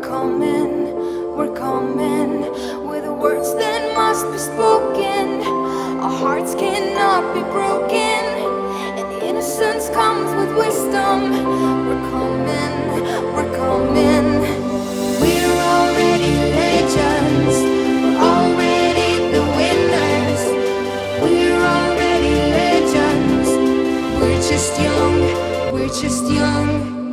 we're coming with words that must be spoken. Our hearts cannot be broken, and innocence comes with wisdom. We're coming. We're already legends. We're already the winners. We're already legends. We're just young. We're just young.